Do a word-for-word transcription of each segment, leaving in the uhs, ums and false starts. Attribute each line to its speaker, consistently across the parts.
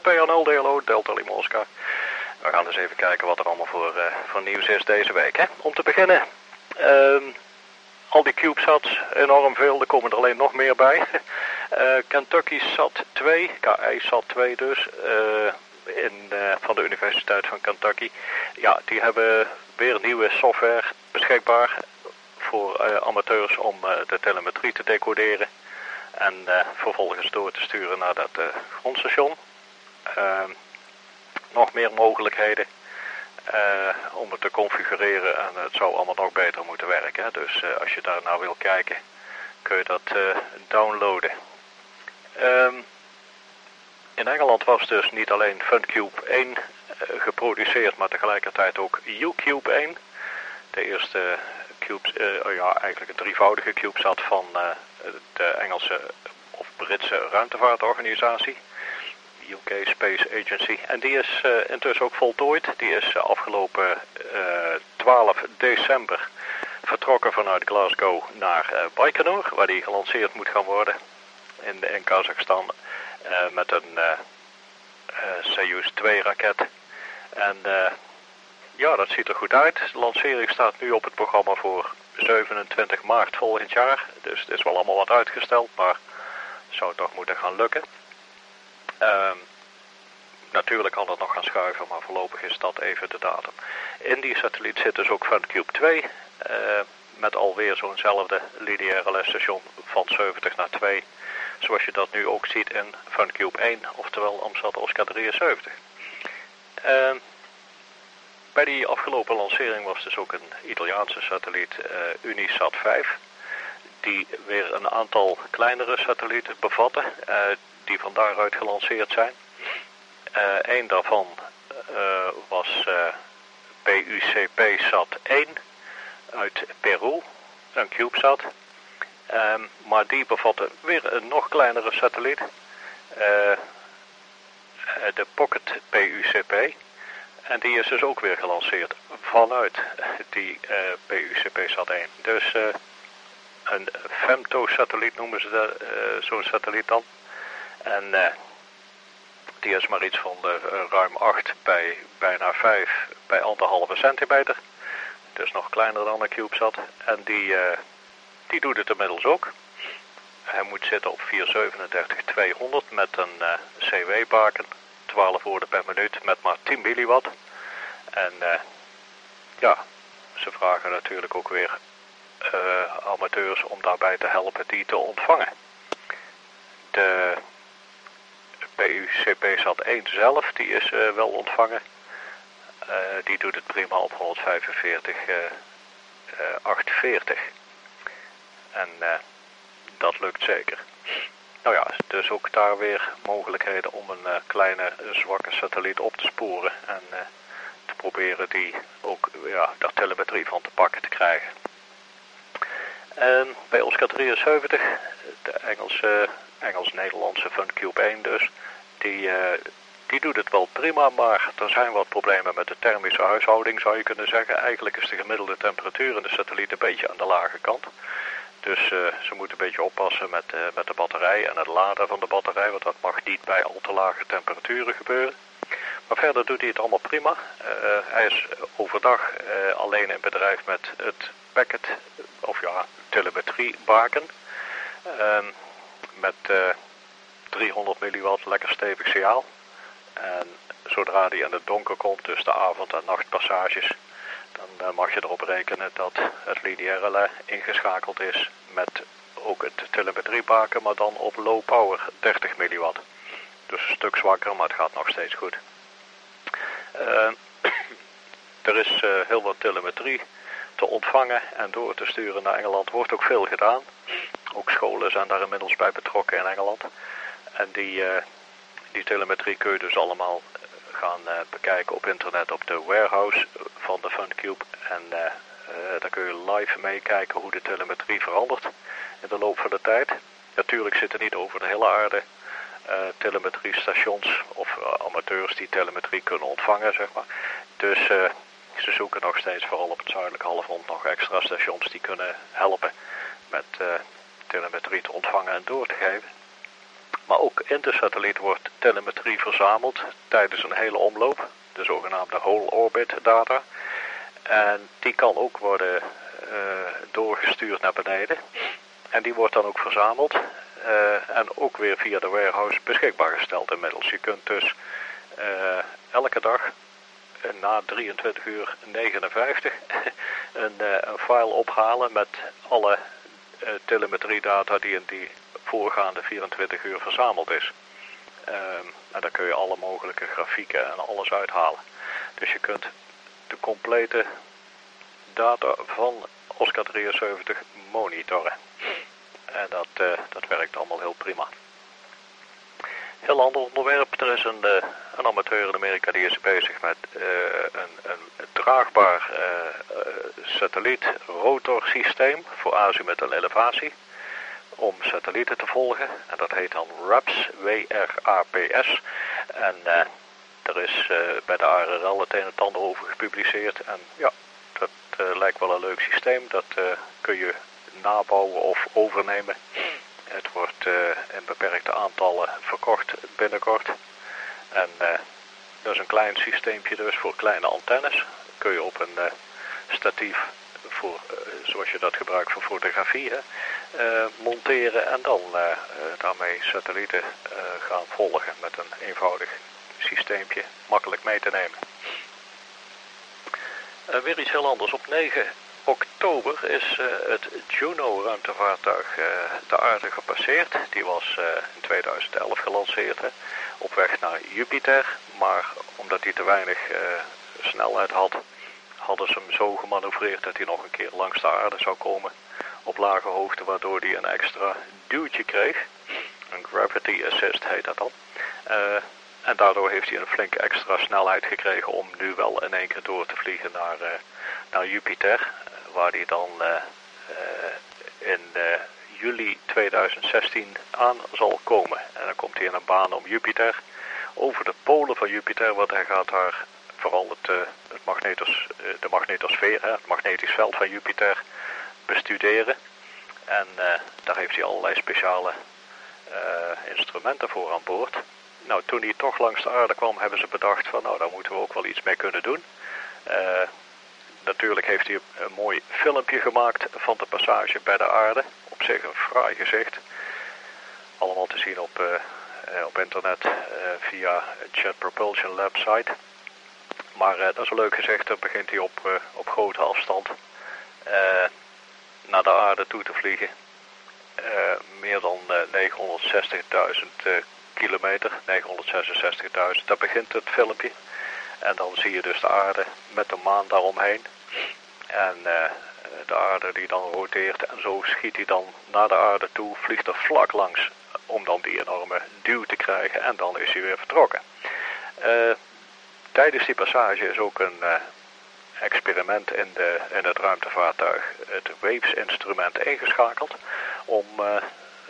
Speaker 1: P N L D L O, Delta Lima Oscar. We gaan dus even kijken wat er allemaal voor, uh, voor nieuws is deze week. Hè? Om te beginnen, uh, al die CubeSats, enorm veel, er komen er alleen nog meer bij. uh, Kentucky SAT twee, K I SAT twee dus, uh, in, uh, van de Universiteit van Kentucky. Ja, die hebben weer nieuwe software beschikbaar voor uh, amateurs om uh, de telemetrie te decoderen. En uh, vervolgens door te sturen naar dat uh, grondstation. Uh, nog meer mogelijkheden uh, om het te configureren en het zou allemaal nog beter moeten werken. Hè? Dus uh, als je daar nou wil kijken, kun je dat uh, downloaden. Um, in Engeland was dus niet alleen FunCube één uh, geproduceerd, maar tegelijkertijd ook UCube één. De eerste cube, uh, ja, eigenlijk een drievoudige CubeSat van uh, de Engelse of Britse ruimtevaartorganisatie. U K Space Agency. En die is uh, intussen ook voltooid. Die is uh, afgelopen uh, twaalf december vertrokken vanuit Glasgow naar uh, Baikonur, waar die gelanceerd moet gaan worden in, in Kazachstan uh, met een uh, uh, Soyuz twee raket. En uh, ja, dat ziet er goed uit. De lancering staat nu op het programma voor zevenentwintig maart volgend jaar. Dus het is wel allemaal wat uitgesteld, maar het zou toch moeten gaan lukken. Uh, natuurlijk kan het nog gaan schuiven, maar voorlopig is dat even de datum. In die satelliet zit dus ook FunCube twee, uh, met alweer zo'nzelfde lineaire station van zeventig naar twee, zoals je dat nu ook ziet in FunCube één, oftewel Amstrad Oscar drieënzeventig. Uh, bij die afgelopen lancering was dus ook een Italiaanse satelliet, uh, Unisat vijf, die weer een aantal kleinere satellieten bevatte, uh, die van daaruit gelanceerd zijn. Uh, een daarvan uh, was uh, P U C P SAT één uit Peru, een CubeSat. Um, maar die bevatte weer een nog kleinere satelliet, uh, de Pocket P U C P. En die is dus ook weer gelanceerd vanuit die uh, P U C P SAT één. Dus uh, een femtosatelliet noemen ze uh, zo'n satelliet dan. En uh, die is maar iets van de, uh, ruim acht bij bijna vijf bij anderhalve centimeter. Dus nog kleiner dan een CubeSat. En die, uh, die doet het inmiddels ook. Hij moet zitten op vier zevenendertig tweehonderd met een uh, C W-baken. twaalf woorden per minuut met maar tien milliwatt. En uh, ja, ze vragen natuurlijk ook weer uh, amateurs om daarbij te helpen die te ontvangen. De P U C P SAT één zelf, die is uh, wel ontvangen. Uh, die doet het prima op honderdvijfenveertig achthonderdveertig. En uh, dat lukt zeker. Nou ja, dus ook daar weer mogelijkheden om een uh, kleine, zwakke satelliet op te sporen. En uh, te proberen die ook ja, daar telemetrie van te pakken te krijgen. En bij Oscar drieënzeventig, de Engelse, Engels-Nederlandse FunCube één dus, die, uh, die doet het wel prima, maar er zijn wat problemen met de thermische huishouding, zou je kunnen zeggen. Eigenlijk is de gemiddelde temperatuur in de satelliet een beetje aan de lage kant. Dus uh, ze moeten een beetje oppassen met, uh, met de batterij en het laden van de batterij, want dat mag niet bij al te lage temperaturen gebeuren. Maar verder doet hij het allemaal prima. Uh, hij is overdag uh, alleen in bedrijf met het packet, of ja, telemetriebaken. Uh, met uh, driehonderd milliwatt lekker stevig signaal. En zodra die in het donker komt, dus de avond- en nachtpassages, dan uh, mag je erop rekenen dat het lineaire relais ingeschakeld is met ook het telemetriebaken, maar dan op low power, dertig milliwatt. Dus een stuk zwakker, maar het gaat nog steeds goed. Uh, er is uh, heel wat telemetrie te ontvangen en door te sturen naar Engeland. Wordt ook veel gedaan. Ook scholen zijn daar inmiddels bij betrokken in Engeland. En die, uh, die telemetrie kun je dus allemaal gaan uh, bekijken op internet op de warehouse van de FunCube. En uh, uh, daar kun je live meekijken hoe de telemetrie verandert in de loop van de tijd. Natuurlijk zitten niet over de hele aarde uh, telemetriestations of uh, amateurs die telemetrie kunnen ontvangen, zeg maar. Dus uh, ze zoeken nog steeds vooral op het zuidelijke halfrond nog extra stations die kunnen helpen met uh, telemetrie te ontvangen en door te geven. Maar ook in de satelliet wordt telemetrie verzameld tijdens een hele omloop, de zogenaamde whole orbit data. En die kan ook worden uh, doorgestuurd naar beneden. En die wordt dan ook verzameld uh, en ook weer via de warehouse beschikbaar gesteld inmiddels. Je kunt dus uh, elke dag uh, na drieëntwintig uur negenenvijftig een, uh, een file ophalen met alle uh, telemetriedata die in die voorgaande vierentwintig uur verzameld is. Uh, en daar kun je alle mogelijke grafieken en alles uithalen. Dus je kunt de complete data van Oscar drieënzeventig monitoren. En dat, uh, dat werkt allemaal heel prima. Heel ander onderwerp. Er is een, uh, een amateur in Amerika die is bezig met uh, een, een draagbaar uh, uh, satelliet rotorsysteem voor azimuth en elevatie. Om satellieten te volgen. En dat heet dan RAPS, W R A P S. En uh, er is uh, bij de A R L het een en ander over gepubliceerd. En ja, dat uh, lijkt wel een leuk systeem. Dat uh, kun je nabouwen of overnemen. Het wordt uh, in beperkte aantallen verkocht binnenkort. En uh, dat is een klein systeempje dus voor kleine antennes. Kun je op een uh, statief, voor, uh, zoals je dat gebruikt voor fotografie, hè, uh, monteren. En dan uh, uh, daarmee satellieten uh, gaan volgen met een eenvoudig systeempje. Makkelijk mee te nemen. Uh, weer iets heel anders. Op negen oktober is uh, het Juno ruimtevaartuig uh, de aarde gepasseerd. Die was uh, in tweeduizend elf gelanceerd, hè, op weg naar Jupiter. Maar omdat hij te weinig uh, snelheid had, hadden ze hem zo gemanoeuvreerd dat hij nog een keer langs de aarde zou komen op lage hoogte, waardoor hij een extra duwtje kreeg. Een gravity assist heet dat dan. Uh, en daardoor heeft hij een flinke extra snelheid gekregen om nu wel in één keer door te vliegen naar, uh, naar Jupiter. Waar hij dan uh, uh, in uh, juli tweeduizend zestien aan zal komen. En dan komt hij in een baan om Jupiter, over de polen van Jupiter, want hij gaat daar vooral het, uh, het magnetos, uh, de magnetosfeer, hè, het magnetisch veld van Jupiter, bestuderen. En uh, daar heeft hij allerlei speciale uh, instrumenten voor aan boord. Nou, toen hij toch langs de aarde kwam, hebben ze bedacht van, nou, daar moeten we ook wel iets mee kunnen doen. Uh, Natuurlijk heeft hij een mooi filmpje gemaakt van de passage bij de aarde. Op zich een fraai gezicht. Allemaal te zien op, uh, op internet uh, via Jet Propulsion Lab site. Maar uh, dat is een leuk gezicht. Dan begint hij op, uh, op grote afstand uh, naar de aarde toe te vliegen. Uh, meer dan uh, negenhonderdzestigduizend uh, kilometer. negenhonderdzesenzestigduizend. Daar begint het filmpje. En dan zie je dus de aarde met de maan daaromheen. En uh, de aarde die dan roteert en zo schiet hij dan naar de aarde toe, vliegt er vlak langs om dan die enorme duw te krijgen en dan is hij weer vertrokken. Uh, tijdens die passage is ook een uh, experiment in, de, in het ruimtevaartuig, het Waves-instrument, ingeschakeld om uh, uh,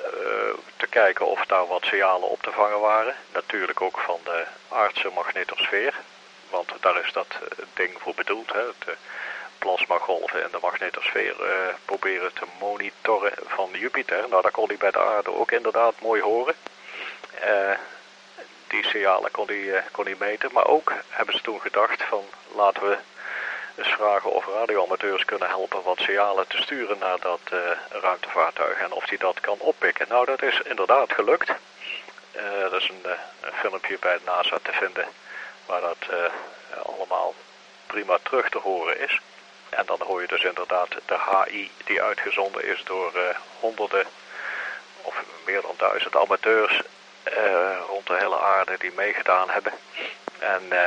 Speaker 1: te kijken of daar wat signalen op te vangen waren. Natuurlijk ook van de aardse magnetosfeer. Want daar is dat ding voor bedoeld, hè, het uh, plasmagolven in de magnetosfeer uh, proberen te monitoren van Jupiter. Nou, dat kon hij bij de aarde ook inderdaad mooi horen. Uh, die signalen kon hij, uh, kon hij meten, maar ook hebben ze toen gedacht van laten we eens vragen of radioamateurs kunnen helpen wat signalen te sturen naar dat uh, ruimtevaartuig en of die dat kan oppikken. Nou, dat is inderdaad gelukt. Uh, dat is een, uh, een filmpje bij NASA te vinden waar dat uh, allemaal prima terug te horen is. En dan hoor je dus inderdaad de H I die uitgezonden is door uh, honderden of meer dan duizend amateurs uh, rond de hele aarde die meegedaan hebben. En uh,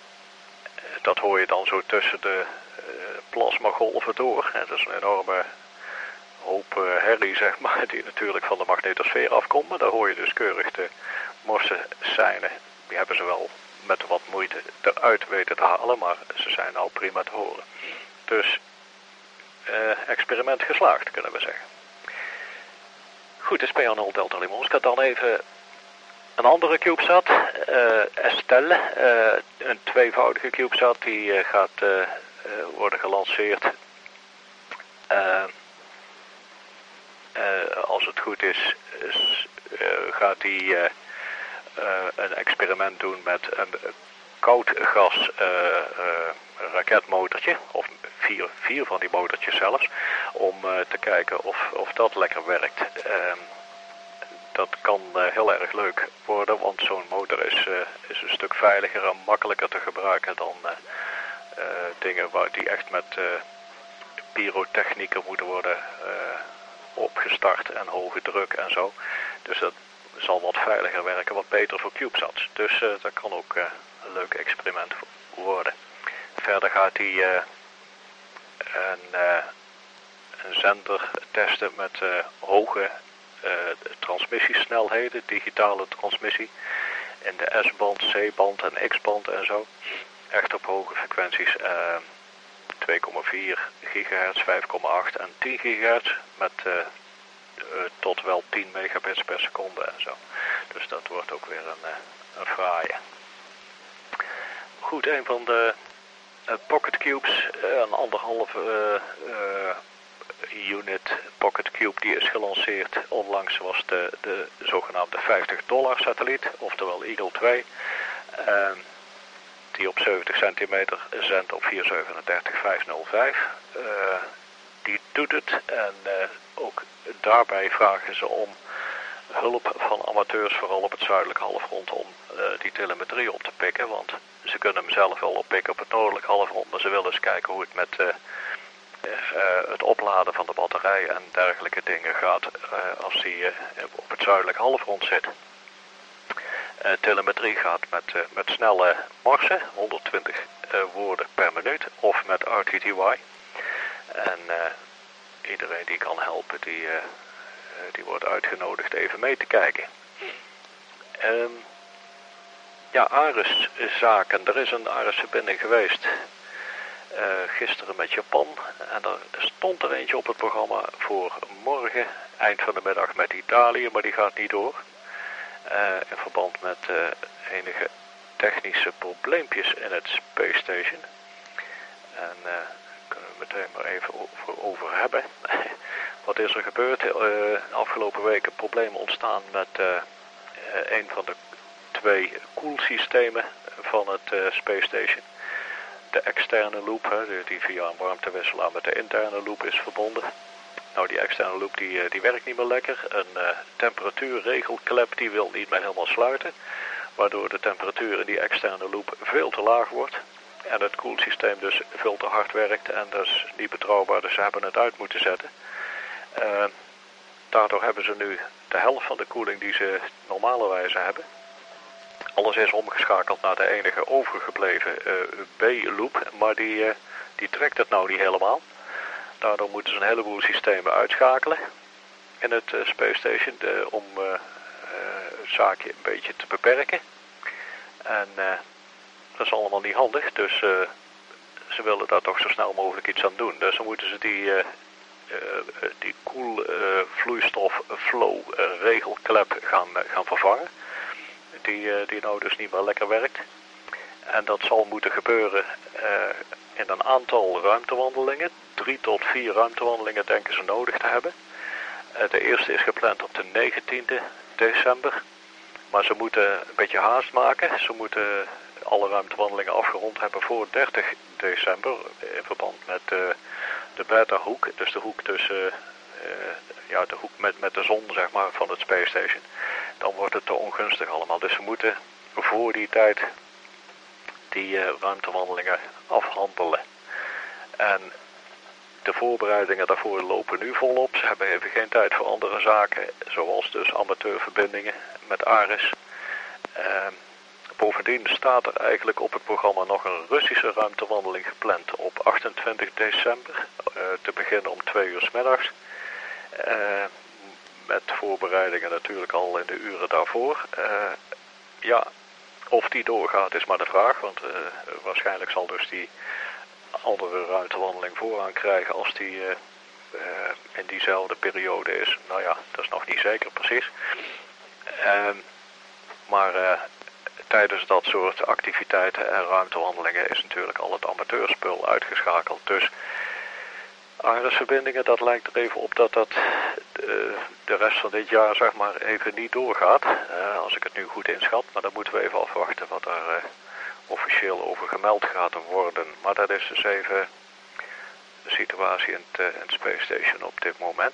Speaker 1: dat hoor je dan zo tussen de uh, plasmagolven door. En dat is een enorme hoop uh, herrie, zeg maar, die natuurlijk van de magnetosfeer afkomt. Maar daar hoor je dus keurig de morse seinen. Die hebben ze wel met wat moeite eruit weten te halen, maar ze zijn al prima te horen. Dus uh, experiment geslaagd, kunnen we zeggen. Goed, de S P A nul Delta Lima Oscar. Dan even een andere CubeSat, uh, Estelle, uh, een tweevoudige CubeSat, die uh, gaat uh, uh, worden gelanceerd uh, Uh, als het goed is, is uh, gaat hij uh, uh, een experiment doen met een koud gas uh, uh, raketmotortje, of vier, vier van die motortjes zelfs, om uh, te kijken of, of dat lekker werkt. Uh, dat kan uh, heel erg leuk worden, want zo'n motor is, uh, is een stuk veiliger en makkelijker te gebruiken dan uh, uh, dingen waar die echt met uh, pyrotechnieken moeten worden uh, opgestart en hoge druk en zo. Dus dat zal wat veiliger werken, wat beter voor CubeSats. Dus uh, dat kan ook uh, een leuk experiment worden. Verder gaat hij uh, een, uh, een zender testen met uh, hoge uh, transmissiesnelheden, digitale transmissie in de S-band, C-band en X-band en zo. Echt op hoge frequenties, uh, twee komma vier gigahertz, vijf komma acht en tien gigahertz met uh, uh, tot wel tien megabits per seconde en zo. Dus dat wordt ook weer een, uh, een fraaie. Goed, een van de uh, Pocket Cubes, uh, een anderhalve uh, uh, unit Pocket Cube die is gelanceerd. Onlangs was de, de zogenaamde vijftig dollar satelliet, oftewel Eagle twee. Uh, die op zeventig centimeter zendt op vier zeven drie vijf nul vijf. Uh, die doet het en uh, ook daarbij vragen ze om hulp van amateurs, vooral op het zuidelijke halfrond, om uh, die telemetrie op te pikken. Want ze kunnen hem zelf wel oppikken op het noordelijke halfrond, maar ze willen eens kijken hoe het met uh, uh, het opladen van de batterij en dergelijke dingen gaat uh, als die uh, op het zuidelijke halfrond zit. Uh, telemetrie gaat met, uh, met snelle marsen, honderdtwintig uh, woorden per minuut, of met R T T Y. En uh, iedereen die kan helpen, die, uh, die wordt uitgenodigd even mee te kijken. Um, ja, Ares-zaken. Er is een Ares-verbinding geweest uh, gisteren met Japan. En er stond er eentje op het programma voor morgen, eind van de middag met Italië, maar die gaat niet door. Uh, in verband met uh, enige technische probleempjes in het Space Station. En uh, daar kunnen we meteen maar even over, over hebben. Wat is er gebeurd? Uh, afgelopen weken problemen ontstaan met uh, uh, een van de twee koelsystemen van het uh, Space Station. De externe loop, hè, die via een warmtewisselaar met de interne loop is verbonden. Nou, die externe loop die, die werkt niet meer lekker. Een uh, temperatuurregelklep die wil niet meer helemaal sluiten. Waardoor de temperatuur in die externe loop veel te laag wordt. En het koelsysteem dus veel te hard werkt. En dat is niet betrouwbaar, dus ze hebben het uit moeten zetten. Uh, daardoor hebben ze nu de helft van de koeling die ze normalerwijze hebben. Alles is omgeschakeld naar de enige overgebleven uh, B-loop. Maar die, uh, die trekt het nou niet helemaal. Daardoor moeten ze een heleboel systemen uitschakelen in het uh, Space Station de, om uh, uh, het zaakje een beetje te beperken. En uh, dat is allemaal niet handig, dus uh, ze willen daar toch zo snel mogelijk iets aan doen. Dus dan moeten ze die, uh, uh, die koelvloeistof uh, flow uh, regelklep gaan, uh, gaan vervangen. Die, uh, die nou dus niet meer lekker werkt. En dat zal moeten gebeuren uh, in een aantal ruimtewandelingen. Drie tot vier ruimtewandelingen denken ze nodig te hebben. Uh, de eerste is gepland op de negentiende december. Maar ze moeten een beetje haast maken. Ze moeten alle ruimtewandelingen afgerond hebben voor dertig december. In verband met uh, de beta-hoek. Dus de hoek tussen uh, ja, de hoek met, met de zon, zeg maar, van het Space Station. Dan wordt het te ongunstig allemaal. Dus ze moeten voor die tijd die uh, ruimtewandelingen afhandelen. En de voorbereidingen daarvoor lopen nu volop. Ze hebben even geen tijd voor andere zaken, zoals dus amateurverbindingen met Ares. Uh, bovendien staat er eigenlijk op het programma nog een Russische ruimtewandeling gepland op achtentwintig december. Uh, te beginnen om twee uur 's middags. Uh, met voorbereidingen natuurlijk al in de uren daarvoor. Uh, ja, of die doorgaat is maar de vraag, want uh, waarschijnlijk zal dus die andere ruimtewandeling vooraan krijgen als die uh, uh, in diezelfde periode is. Nou ja, dat is nog niet zeker precies. Uh, maar uh, tijdens dat soort activiteiten en ruimtewandelingen is natuurlijk al het amateurspul uitgeschakeld. Dus Ares-verbindingen, dat lijkt er even op dat dat de rest van dit jaar zeg maar even niet doorgaat. Uh, als ik het nu goed inschat. Maar dan moeten we even afwachten wat daar uh, officieel over gemeld gaat worden. Maar dat is dus even de situatie in het, uh, in het Space Station op dit moment.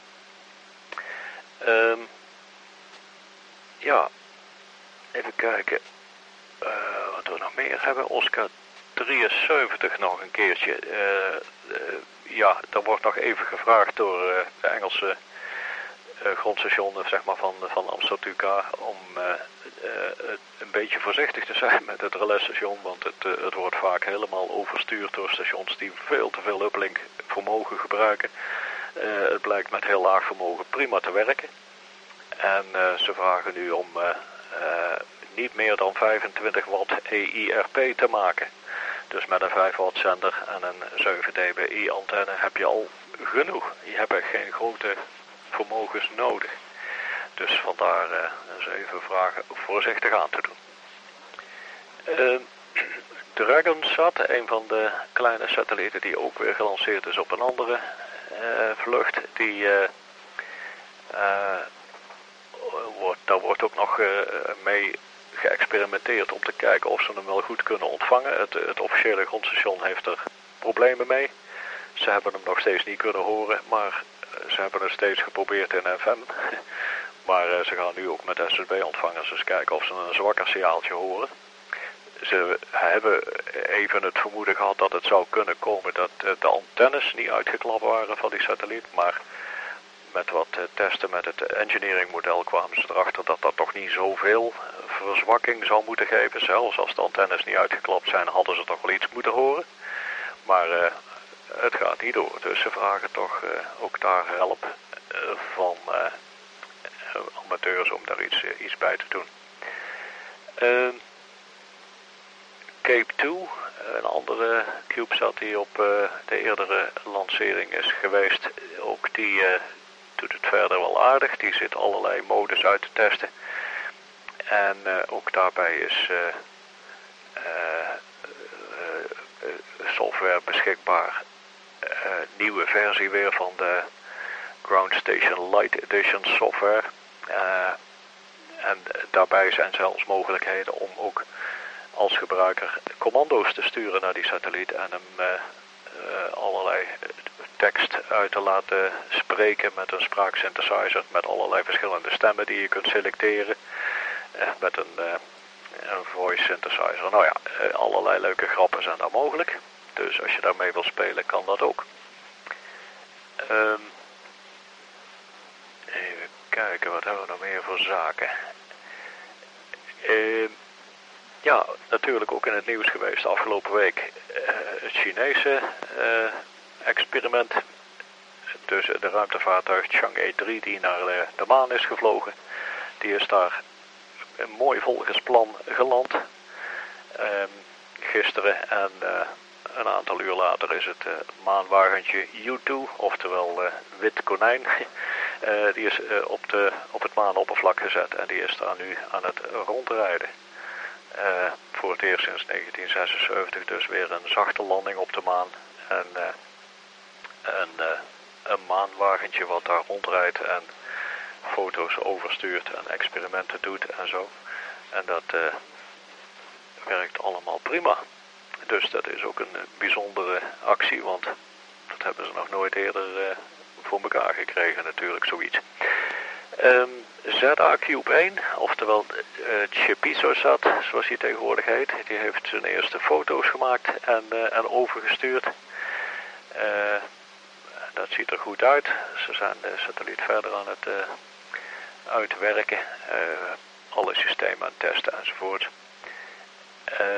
Speaker 1: Um, ja, even kijken uh, wat we nog meer hebben. Oscar drieënzeventig nog een keertje. Uh, uh, ja, er wordt nog even gevraagd door uh, de Engelse uh, grondstation zeg maar, van, van Amsterdam om uh, uh, een beetje voorzichtig te zijn met het relais-station, want het, uh, het wordt vaak helemaal overstuurd door stations die veel te veel uplink vermogen gebruiken. Uh, het blijkt met heel laag vermogen prima te werken. En uh, ze vragen nu om uh, uh, niet meer dan vijfentwintig watt E I R P te maken. Dus met een vijf watt zender en een zeven dBi antenne heb je al genoeg. Je hebt echt geen grote vermogens nodig. Dus vandaar uh, eens even vragen voorzichtig aan te doen. Uh, DragonSat, een van de kleine satellieten die ook weer gelanceerd is op een andere uh, vlucht, die uh, uh, wordt, daar wordt ook nog uh, mee geëxperimenteerd om te kijken of ze hem wel goed kunnen ontvangen. Het, het officiële grondstation heeft er problemen mee. Ze hebben hem nog steeds niet kunnen horen, maar ze hebben het steeds geprobeerd in F M. Maar uh, ze gaan nu ook met S S B-ontvangers eens kijken of ze een zwakker signaaltje horen. Ze hebben even het vermoeden gehad dat het zou kunnen komen dat uh, de antennes niet uitgeklapt waren van die satelliet, maar met wat uh, testen met het engineering model kwamen ze erachter dat dat toch niet zoveel verzwakking zou moeten geven. Zelfs als de antennes niet uitgeklapt zijn, hadden ze toch wel iets moeten horen. Maar uh, het gaat niet door. Dus ze vragen toch uh, ook daar hulp uh, van uh, amateurs om daar iets, uh, iets bij te doen. Uh, Cape twee, een andere CubeSat die op uh, de eerdere lancering is geweest. Ook die uh, doet het verder wel aardig. Die zit allerlei modus uit te testen. En uh, ook daarbij is uh, uh, uh, software beschikbaar. Uh, nieuwe versie weer van de Ground Station Lite Edition software. Uh, en daarbij zijn zelfs mogelijkheden om ook als gebruiker commando's te sturen naar die satelliet en hem uh, uh, allerlei tekst uit te laten spreken met een spraaksynthesizer met allerlei verschillende stemmen die je kunt selecteren. Uh, met een, uh, een voice synthesizer. Nou ja, uh, allerlei leuke grappen zijn daar mogelijk. Dus als je daarmee wil spelen kan dat ook. Um, even kijken, wat hebben we nog meer voor zaken? Uh, ja, natuurlijk ook in het nieuws geweest de afgelopen week. Uh, het Chinese uh, experiment. Dus de ruimtevaartuig Chang'e drie die naar uh, de maan is gevlogen. Die is daar een mooi volgens plan geland. Um, gisteren en uh, een aantal uur later is het uh, maanwagentje U twee, oftewel uh, wit konijn, uh, die is uh, op, de, op het maanoppervlak gezet en die is daar nu aan het rondrijden. Uh, voor het eerst sinds negentien zesenzeventig dus weer een zachte landing op de maan en uh, een, uh, een maanwagentje wat daar rondrijdt en foto's overstuurt en experimenten doet en zo. En dat uh, werkt allemaal prima. Dus dat is ook een bijzondere actie, want dat hebben ze nog nooit eerder uh, voor elkaar gekregen natuurlijk, zoiets. Um, Z A Cube één, oftewel uh, Chibisosat, zoals hij tegenwoordig heet, die heeft zijn eerste foto's gemaakt en, uh, en overgestuurd. Uh, dat ziet er goed uit. Ze zijn de satelliet verder aan het uh, uitwerken, uh, alle systemen aan het testen enzovoort. Uh,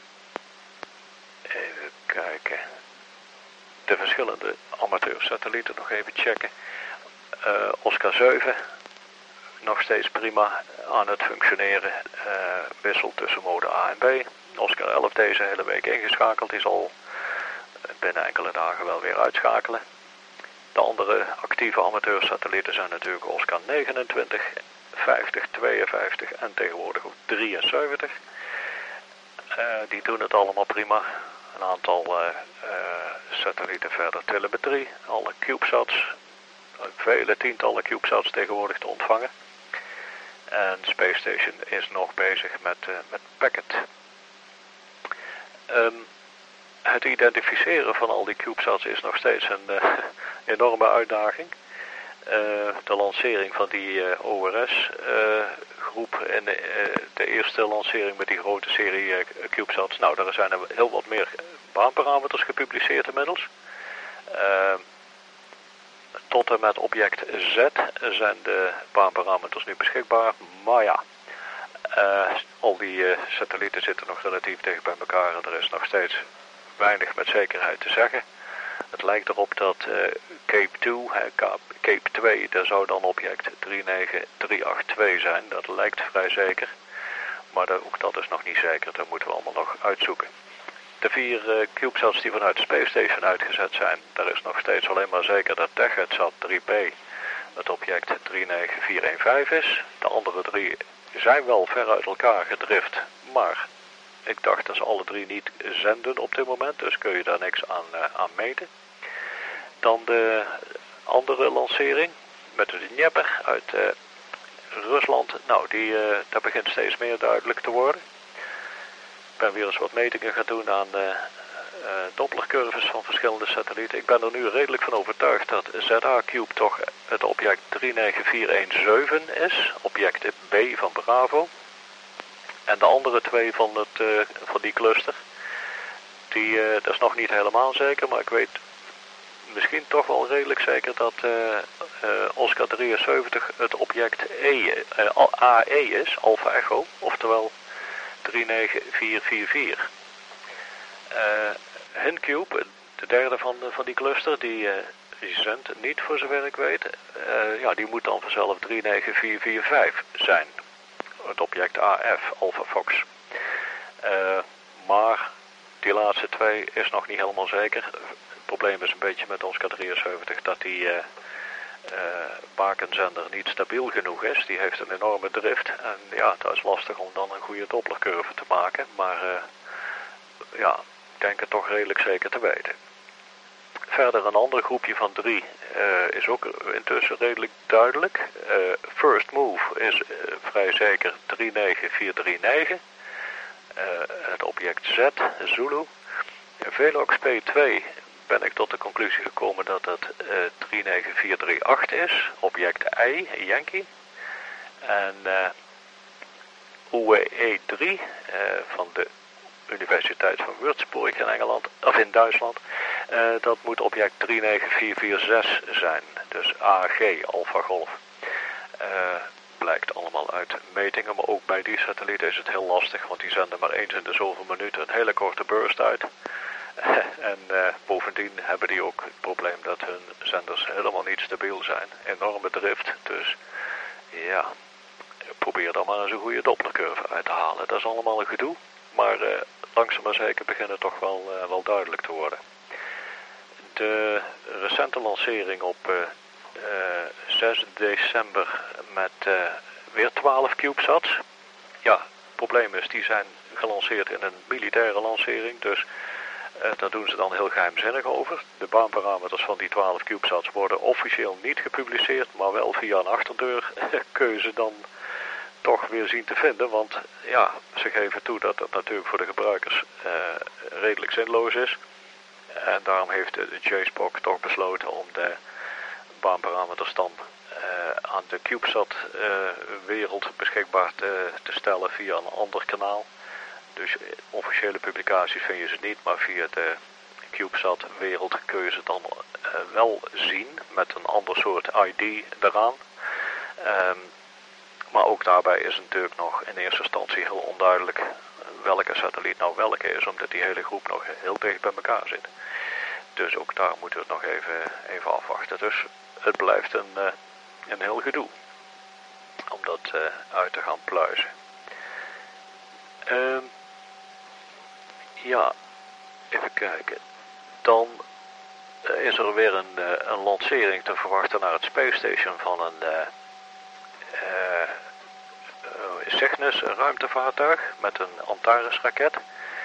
Speaker 1: even kijken. De verschillende amateursatellieten nog even checken. Uh, Oscar zeven, nog steeds prima aan het functioneren. Uh, wisselt tussen mode A en B. Oscar elf deze hele week ingeschakeld. Die zal binnen enkele dagen wel weer uitschakelen. De andere actieve amateursatellieten zijn natuurlijk Oscar negenentwintig, vijftig, tweeënvijftig en tegenwoordig ook drieënzeventig. Uh, die doen het allemaal prima. Een aantal uh, uh, satellieten verder telemetrie. Alle CubeSats vele tientallen CubeSats tegenwoordig te ontvangen. En Space Station is nog bezig met, uh, met Packet. Um, het identificeren van al die CubeSats is nog steeds een uh, enorme uitdaging. Uh, de lancering van die uh, O R S-groep uh, en uh, de eerste lancering met die grote serie uh, CubeSats. Nou, daar zijn er heel wat meer baanparameters gepubliceerd inmiddels. Uh, tot en met object Z zijn de baanparameters nu beschikbaar. Maar ja, uh, al die uh, satellieten zitten nog relatief dicht bij elkaar en er is nog steeds weinig met zekerheid te zeggen. Het lijkt erop dat uh, Cape twee, uh, Cape twee, daar zou dan object drie negen drie acht twee zijn. Dat lijkt vrij zeker, maar dat, ook dat is nog niet zeker. Dat moeten we allemaal nog uitzoeken. De vier uh, CubeSats die vanuit de Space Station uitgezet zijn, daar is nog steeds alleen maar zeker dat TechEdsat drie B het object drie negen vier een vijf is. De andere drie zijn wel ver uit elkaar gedrift, maar ik dacht dat ze alle drie niet zenden op dit moment, dus kun je daar niks aan, uh, aan meten. Dan de andere lancering met de Dnieper uit uh, Rusland. Nou, die, uh, dat begint steeds meer duidelijk te worden. Ik ben weer eens wat metingen gaan doen aan uh, uh, Dopplercurves van verschillende satellieten. Ik ben er nu redelijk van overtuigd dat Z A-Cube toch het object drie negen vier een zeven is, object B van Bravo. En de andere twee van, het, uh, van die cluster, die, uh, dat is nog niet helemaal zeker, maar ik weet misschien toch wel redelijk zeker dat uh, uh, Oscar drieënzeventig het object E, uh, A E is, Alpha Echo, oftewel drie negen vier vier vier. Uh, Hincube, de derde van, van die cluster, die, uh, die zendt niet voor zover ik weet. Uh, ja, die moet dan vanzelf drie negen vier vier vijf zijn. Het object A F, Alpha Fox. Uh, maar die laatste twee is nog niet helemaal zeker. Het probleem is een beetje met Oscar drieënzeventig dat die uh, uh, bakenzender niet stabiel genoeg is. Die heeft een enorme drift. En ja, dat is lastig om dan een goede Dopplercurve te maken. Maar uh, ja, ik denk het toch redelijk zeker te weten. Verder een ander groepje van drie uh, is ook intussen redelijk duidelijk. Uh, First Move is uh, vrij zeker drie negen vier drie negen. Uh, het object Z, Zulu. Velox P twee ben ik tot de conclusie gekomen dat het uh, drie negen vier drie acht is. Object I, Yankee. En uh, U E drie uh, van de Universiteit van Würzburg in Engeland, of in Duitsland. Uh, dat moet object drie negen vier vier zes zijn. Dus A G, Alpha Golf. Uh, blijkt allemaal uit metingen, maar ook bij die satellieten is het heel lastig, want die zenden maar eens in de zoveel minuten een hele korte burst uit. En uh, bovendien hebben die ook het probleem dat hun zenders helemaal niet stabiel zijn. Enorme drift, dus ja, probeer dan maar eens een goede Dopplercurve uit te halen. Dat is allemaal een gedoe, maar uh, langzaam maar zeker begint het toch wel, uh, wel duidelijk te worden. De recente lancering op uh, uh, zes december met uh, weer twaalf CubeSats. Ja, het probleem is, die zijn gelanceerd in een militaire lancering, dus uh, daar doen ze dan heel geheimzinnig over. De baanparameters van die twaalf CubeSats worden officieel niet gepubliceerd, maar wel via een achterdeur kun je ze dan toch weer zien te vinden, want ja, ze geven toe dat dat natuurlijk voor de gebruikers uh, redelijk zinloos is. En daarom heeft de J-SPOC toch besloten om de baanparameters dan uh, aan de CubeSat-wereld uh, beschikbaar te, te stellen via een ander kanaal. Dus officiële publicaties vind je ze niet, maar via de CubeSat-wereld kun je ze dan uh, wel zien met een ander soort I D eraan. Um, maar ook daarbij is het natuurlijk nog in eerste instantie heel onduidelijk welke satelliet nou welke is, omdat die hele groep nog heel dicht bij elkaar zit. Dus ook daar moeten we het nog even, even afwachten. Dus het blijft een, uh, een heel gedoe om dat uh, uit te gaan pluizen. Uh, ja, even kijken. Dan uh, is er weer een, uh, een lancering te verwachten naar het Space Station van een uh, uh, uh, Cygnus ruimtevaartuig met een Antares-raket.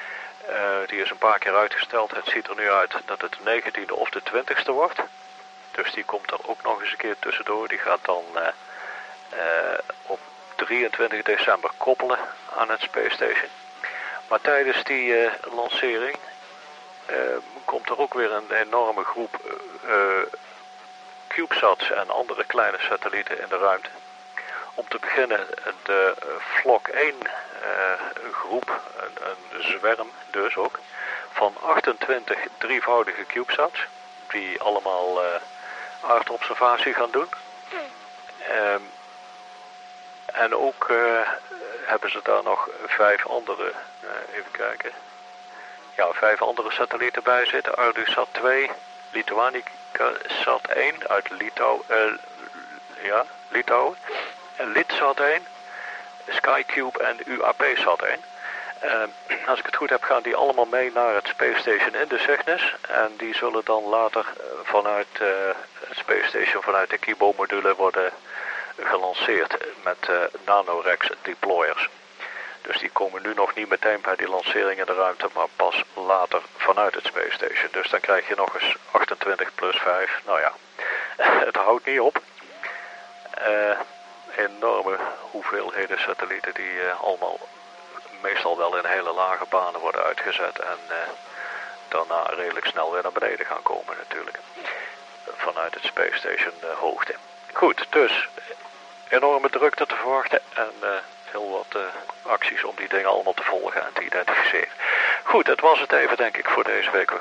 Speaker 1: Uh, die is een paar keer uitgesteld. Het ziet er nu uit dat het de negentiende of de twintigste wordt. Dus die komt er ook nog eens een keer tussendoor. Die gaat dan uh, uh, op drieëntwintig december koppelen aan het Space Station. Maar tijdens die uh, lancering uh, komt er ook weer een enorme groep uh, CubeSats en andere kleine satellieten in de ruimte. Om te beginnen de Vlok één uh, groep, een, een zwerm dus ook, van achtentwintig drievoudige CubeSats. Die allemaal uh, aardobservatie gaan doen. Um, en ook uh, hebben ze daar nog vijf andere, uh, even kijken, ja, vijf andere satellieten bij zitten. ArduSat twee, LituanicSat één uit Litouw, uh, ja, Litouwen, LitSat één, SkyCube en U A P-Sat één. Uh, als ik het goed heb, gaan die allemaal mee naar het Space Station in de Cygnus. En die zullen dan later uh, vanuit uh, het Space Station, vanuit de Kibo-module worden gelanceerd met uh, NanoRex deployers. Dus die komen nu nog niet meteen bij die lancering in de ruimte, maar pas later vanuit het Space Station. Dus dan krijg je nog eens achtentwintig plus vijf. Nou ja, het houdt niet op. Uh, enorme hoeveelheden satellieten die uh, allemaal meestal wel in hele lage banen worden uitgezet en uh, daarna redelijk snel weer naar beneden gaan komen natuurlijk. Vanuit het Space Station uh, hoogte. Goed, dus enorme drukte te verwachten en uh, heel wat uh, acties om die dingen allemaal te volgen en te identificeren. Goed, dat was het even denk ik voor deze week.